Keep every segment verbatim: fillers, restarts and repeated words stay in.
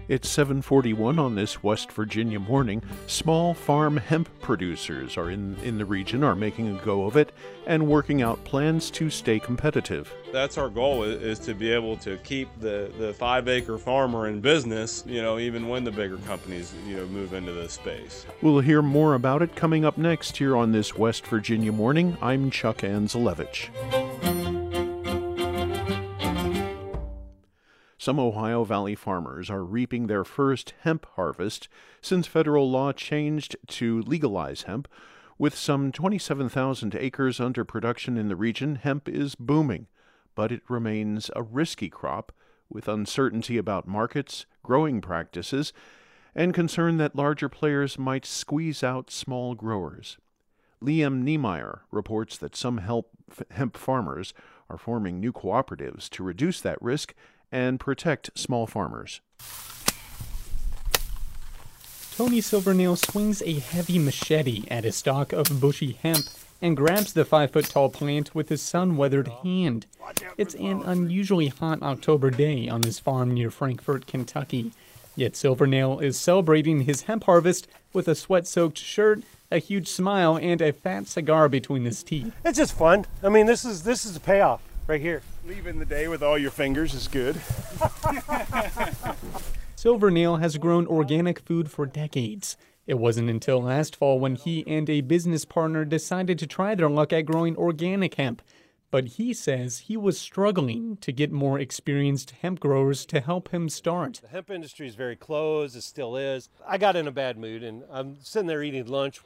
It's seven forty-one on this West Virginia morning. Small farm hemp producers are in, in the region are making a go of it and working out plans to stay competitive. That's our goal, is to be able to keep the, the five-acre farmer in business, you know, even when the bigger companies, you know, move into this space. We'll hear more about it coming up next here on this West Virginia morning. I'm Chuck Anzelevich. Some Ohio Valley farmers are reaping their first hemp harvest since federal law changed to legalize hemp. With some twenty-seven thousand acres under production in the region, hemp is booming, but it remains a risky crop with uncertainty about markets, growing practices, and concern that larger players might squeeze out small growers. Liam Niemeyer reports that some hemp farmers are forming new cooperatives to reduce that risk and protect small farmers. Tony Silvernail swings a heavy machete at a stalk of bushy hemp and grabs the five-foot-tall plant with his sun-weathered hand. It's an unusually hot October day on his farm near Frankfort, Kentucky. Yet Silvernail is celebrating his hemp harvest with a sweat-soaked shirt, a huge smile, and a fat cigar between his teeth. It's just fun. I mean, this is this is the payoff right here. Leaving the day with all your fingers is good. Silvernail has grown organic food for decades. It wasn't until last fall when he and a business partner decided to try their luck at growing organic hemp. But he says he was struggling to get more experienced hemp growers to help him start. The hemp industry is very closed, it still is. I got in a bad mood, and I'm sitting there eating lunch,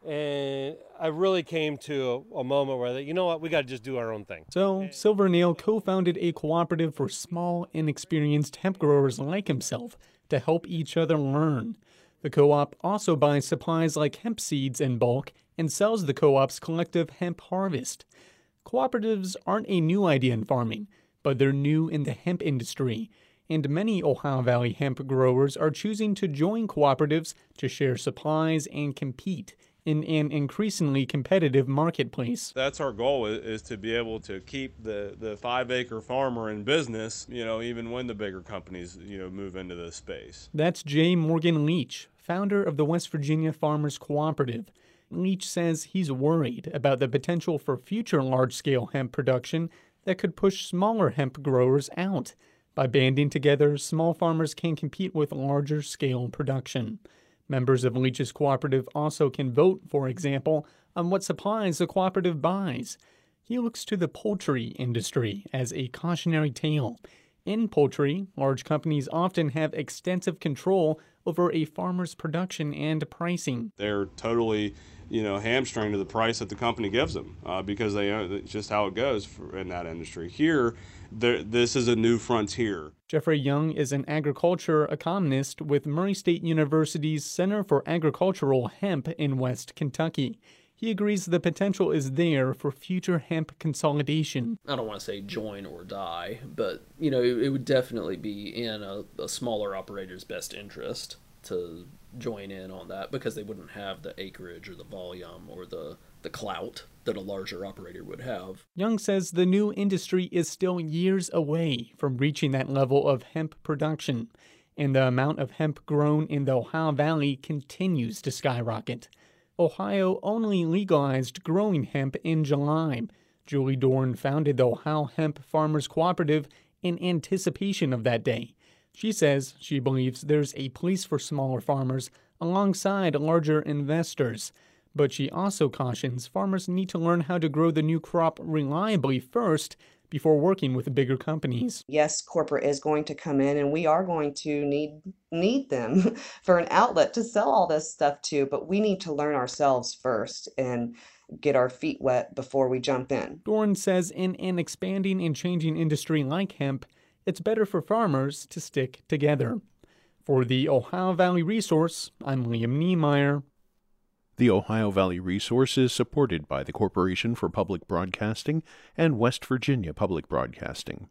and I really came to a, a moment where, you know what, we got to just do our own thing. So Silvernail co-founded a cooperative for small, inexperienced hemp growers like himself to help each other learn. The co-op also buys supplies like hemp seeds in bulk and sells the co-op's collective hemp harvest. Cooperatives aren't a new idea in farming, but they're new in the hemp industry, and many Ohio Valley hemp growers are choosing to join cooperatives to share supplies and compete in an increasingly competitive marketplace. That's our goal, is to be able to keep the, the five-acre farmer in business, you know, even when the bigger companies, you know, move into this space. That's J. Morgan Leach, founder of the West Virginia Farmers Cooperative. Leach says he's worried about the potential for future large-scale hemp production that could push smaller hemp growers out. By banding together, small farmers can compete with larger-scale production. Members of Leach's cooperative also can vote, for example, on what supplies the cooperative buys. He looks to the poultry industry as a cautionary tale. In poultry, large companies often have extensive control over a farmer's production and pricing. They're totally, you know, hamstringed to the price that the company gives them uh, because they uh, it's just how it goes for, in that industry. Here, there, this is a new frontier. Jeffrey Young is an agriculture economist with Murray State University's Center for Agricultural Hemp in West Kentucky. He agrees the potential is there for future hemp consolidation. I don't want to say join or die, but, you know, it, it would definitely be in a, a smaller operator's best interest to join in on that because they wouldn't have the acreage or the volume or the, the clout that a larger operator would have. Young says the new industry is still years away from reaching that level of hemp production, and the amount of hemp grown in the Ohio Valley continues to skyrocket. Ohio only legalized growing hemp in July. Julie Dorn founded the Ohio Hemp Farmers Cooperative in anticipation of that day. She says she believes there's a place for smaller farmers alongside larger investors. But she also cautions farmers need to learn how to grow the new crop reliably first before working with bigger companies. Yes, corporate is going to come in, and we are going to need need them for an outlet to sell all this stuff to, but we need to learn ourselves first and get our feet wet before we jump in. Dorn says in an expanding and changing industry like hemp, it's better for farmers to stick together. For the Ohio Valley Resource, I'm Liam Niemeyer. The Ohio Valley Resource is supported by the Corporation for Public Broadcasting and West Virginia Public Broadcasting.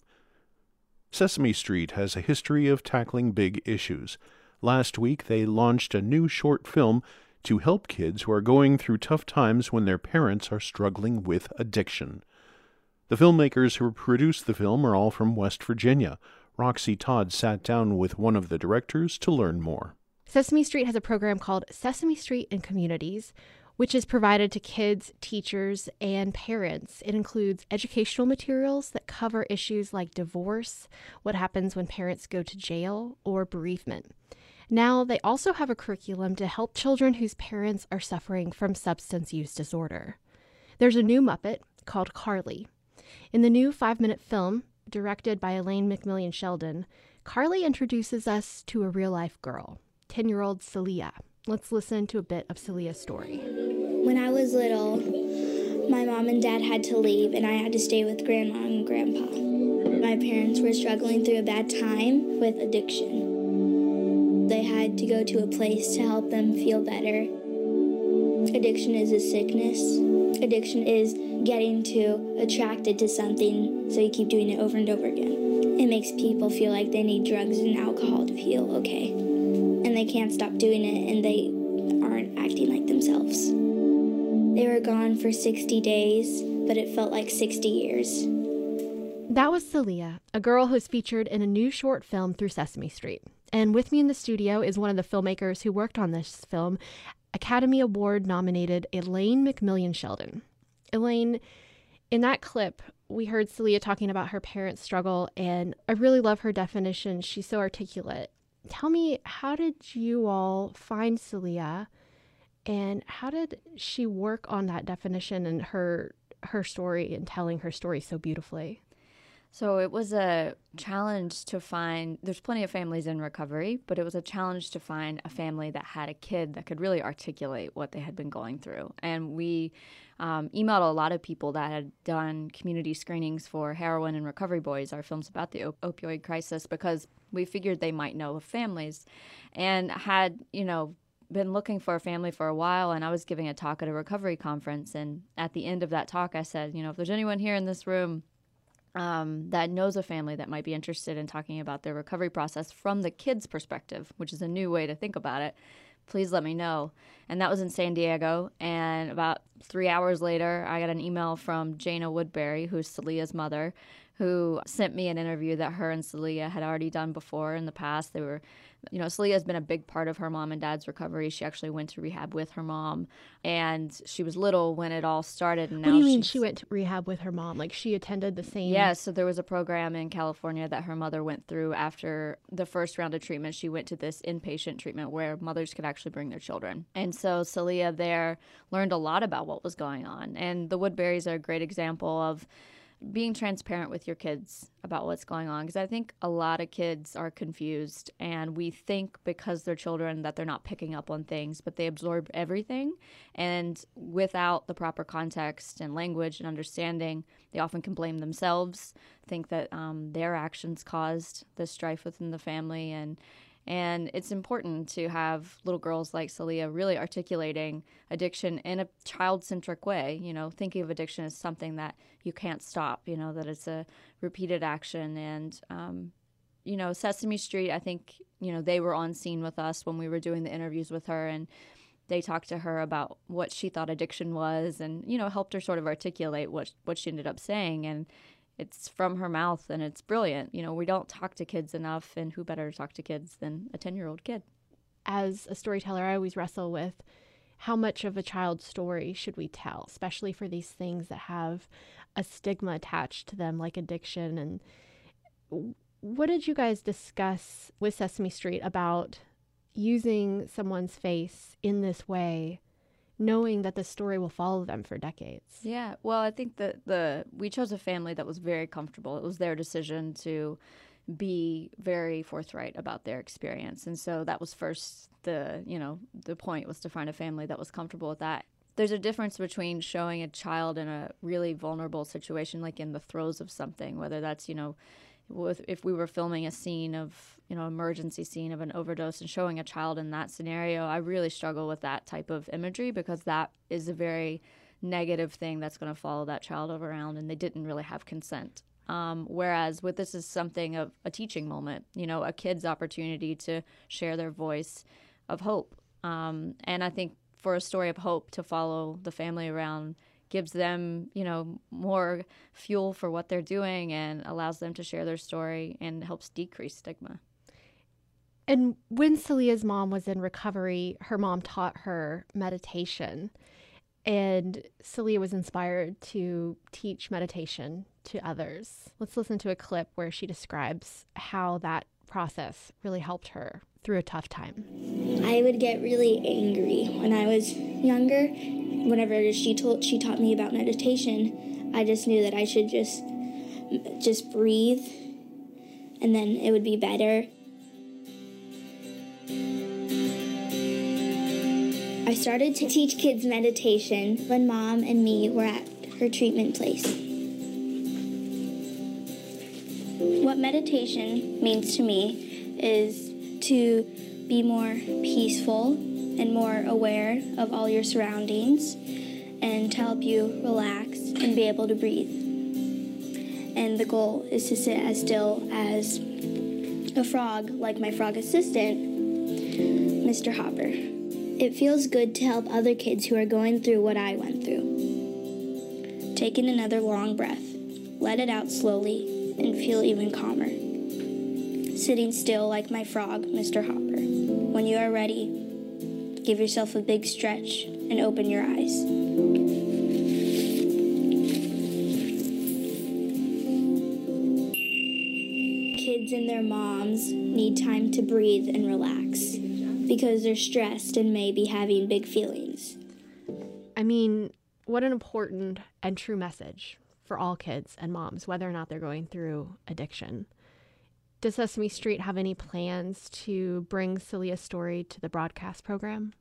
Sesame Street has a history of tackling big issues. Last week, they launched a new short film to help kids who are going through tough times when their parents are struggling with addiction. The filmmakers who produced the film are all from West Virginia. Roxy Todd sat down with one of the directors to learn more. Sesame Street has a program called Sesame Street in Communities, which is provided to kids, teachers, and parents. It includes educational materials that cover issues like divorce, what happens when parents go to jail, or bereavement. Now, they also have a curriculum to help children whose parents are suffering from substance use disorder. There's a new Muppet called Carly. In the new five-minute film, directed by Elaine McMillian Sheldon, Carly introduces us to a real-life girl, ten-year-old Celia. Let's listen to a bit of Celia's story. When I was little, my mom and dad had to leave, and I had to stay with Grandma and Grandpa. My parents were struggling through a bad time with addiction. They had to go to a place to help them feel better. Addiction is a sickness. Addiction is getting too attracted to something, so you keep doing it over and over again. It makes people feel like they need drugs and alcohol to feel okay. And they can't stop doing it, and they aren't acting like themselves. They were gone for sixty days, but it felt like sixty years. That was Celia, a girl who is featured in a new short film through Sesame Street. And with me in the studio is one of the filmmakers who worked on this film, Academy Award nominated Elaine McMillian Sheldon. Elaine, in that clip, we heard Celia talking about her parents' struggle, and I really love her definition. She's so articulate. Tell me, how did you all find Celia, and how did she work on that definition and her her story and telling her story so beautifully? So it was a challenge to find, there's plenty of families in recovery, but it was a challenge to find a family that had a kid that could really articulate what they had been going through. And we um, emailed a lot of people that had done community screenings for Heroin and Recovery Boys, our films about the op- opioid crisis, because we figured they might know of families, and had, you know, been looking for a family for a while. And I was giving a talk at a recovery conference, and at the end of that talk, I said, you know, if there's anyone here in this room Um, that knows a family that might be interested in talking about their recovery process from the kid's perspective, which is a new way to think about it, please let me know. And that was in San Diego. And about three hours later, I got an email from Jana Woodbury, who's Celia's mother, who sent me an interview that her and Celia had already done before in the past. They were, you know, Celia has been a big part of her mom and dad's recovery. She actually went to rehab with her mom, and she was little when it all started. And What now do you mean she's- she went to rehab with her mom? Like, she attended the same... Yeah, so there was a program in California that her mother went through after the first round of treatment. She went to this inpatient treatment where mothers could actually bring their children. And so Celia there learned a lot about what was going on. And the Woodburys are a great example of being transparent with your kids about what's going on, because I think a lot of kids are confused, and we think because they're children that they're not picking up on things, but they absorb everything, and without the proper context and language and understanding, they often can blame themselves, think that um, their actions caused the strife within the family, and And it's important to have little girls like Celia really articulating addiction in a child-centric way, you know, thinking of addiction as something that you can't stop, you know, that it's a repeated action. And, um, you know, Sesame Street, I think, you know, they were on scene with us when we were doing the interviews with her, and they talked to her about what she thought addiction was and, you know, helped her sort of articulate what, what she ended up saying. And it's from her mouth, and it's brilliant. You know, we don't talk to kids enough, and who better to talk to kids than a ten-year-old kid? As a storyteller, I always wrestle with how much of a child's story should we tell, especially for these things that have a stigma attached to them, like addiction. And what did you guys discuss with Sesame Street about using someone's face in this way, knowing that the story will follow them for decades? Yeah, well, I think that the we chose a family that was very comfortable. It was their decision to be very forthright about their experience. And so that was first the, you know, the point was to find a family that was comfortable with that. There's a difference between showing a child in a really vulnerable situation, like in the throes of something, whether that's, you know, with, if we were filming a scene of, you know, emergency scene of an overdose and showing a child in that scenario, I really struggle with that type of imagery, because that is a very negative thing that's going to follow that child around, and they didn't really have consent. Um, whereas with this is something of a teaching moment, you know, a kid's opportunity to share their voice of hope. Um, and I think for a story of hope to follow the family around gives them, you know, more fuel for what they're doing and allows them to share their story and helps decrease stigma. And when Celia's mom was in recovery, her mom taught her meditation. And Celia was inspired to teach meditation to others. Let's listen to a clip where she describes how that process really helped her through a tough time. I would get really angry when I was younger. Whenever she told she taught me about meditation, I just knew that I should just just breathe, and then it would be better. I started to teach kids meditation when Mom and me were at her treatment place. What meditation means to me is to be more peaceful and more aware of all your surroundings and to help you relax and be able to breathe. And the goal is to sit as still as a frog, like my frog assistant, Mister Hopper. It feels good to help other kids who are going through what I went through. Take in another long breath, let it out slowly, and feel even calmer. Sitting still like my frog, Mister Hopper. When you are ready, give yourself a big stretch and open your eyes. Kids and their moms need time to breathe and relax because they're stressed and may be having big feelings. I mean, what an important and true message for all kids and moms, whether or not they're going through addiction. Does Sesame Street have any plans to bring Celia's story to the broadcast program?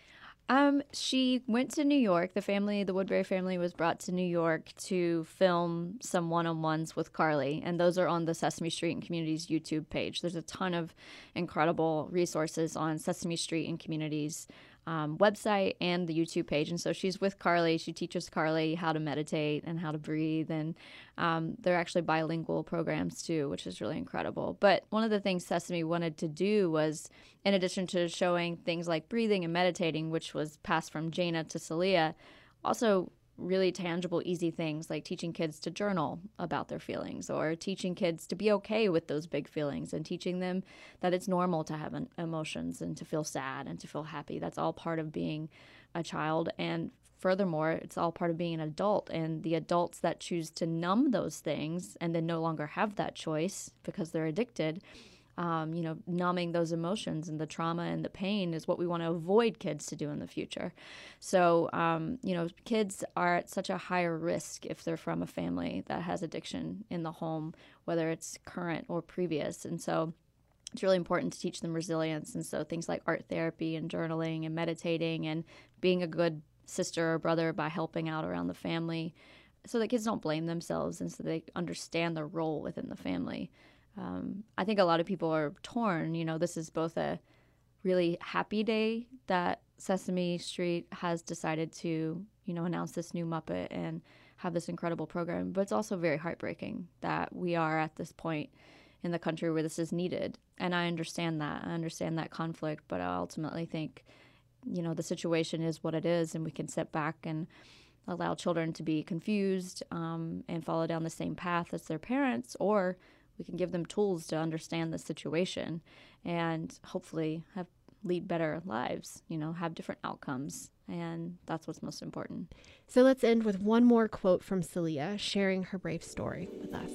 Um, she went to New York. The family, the Woodbury family, was brought to New York to film some one-on-ones with Carly, and those are on the Sesame Street and Communities YouTube page. There's a ton of incredible resources on Sesame Street and Communities um, website and the YouTube page. And so she's with Carly. She teaches Carly how to meditate and how to breathe, and um, they're actually bilingual programs too, which is really incredible. But one of the things Sesame wanted to do was, in addition to showing things like breathing and meditating, which was passed from Jana to Celia, also really tangible, easy things like teaching kids to journal about their feelings, or teaching kids to be okay with those big feelings, and teaching them that it's normal to have emotions and to feel sad and to feel happy. That's all part of being a child. And furthermore, it's all part of being an adult. And the adults that choose to numb those things and then no longer have that choice because they're addicted, Um, you know, numbing those emotions and the trauma and the pain is what we want to avoid kids to do in the future. So, um, you know, kids are at such a higher risk if they're from a family that has addiction in the home, whether it's current or previous. And so it's really important to teach them resilience. And so things like art therapy and journaling and meditating and being a good sister or brother by helping out around the family so that kids don't blame themselves and so they understand their role within the family. Um, I think a lot of people are torn. You know, this is both a really happy day that Sesame Street has decided to, you know, announce this new Muppet and have this incredible program, but it's also very heartbreaking that we are at this point in the country where this is needed. And I understand that. I understand that conflict, but I ultimately think, you know, the situation is what it is, and we can sit back and allow children to be confused um, and follow down the same path as their parents, or we can give them tools to understand the situation and hopefully have lead better lives, you know, have different outcomes. And that's what's most important. So let's end with one more quote from Celia, sharing her brave story with us.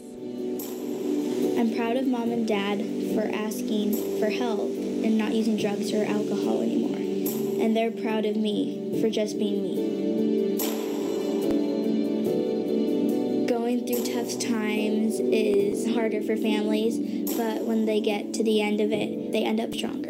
I'm proud of Mom and Dad for asking for help and not using drugs or alcohol anymore. And they're proud of me for just being me. Going through tough times is harder for families, but when they get to the end of it, they end up stronger.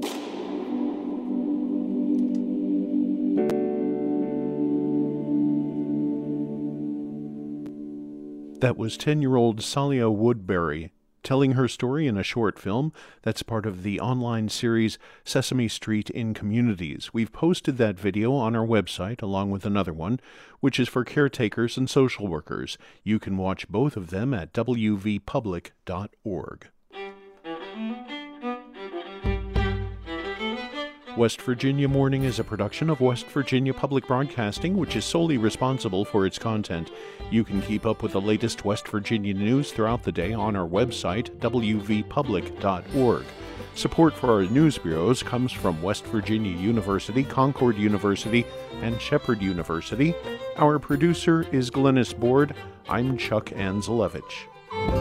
That was ten-year-old Salia Woodbury telling her story in a short film that's part of the online series Sesame Street in Communities. We've posted that video on our website along with another one, which is for caretakers and social workers. You can watch both of them at w v public dot org. West Virginia Morning is a production of West Virginia Public Broadcasting, which is solely responsible for its content. You can keep up with the latest West Virginia news throughout the day on our website, w v public dot org. Support for our news bureaus comes from West Virginia University, Concord University, and Shepherd University. Our producer is Glennis Board. I'm Chuck Anzelevich.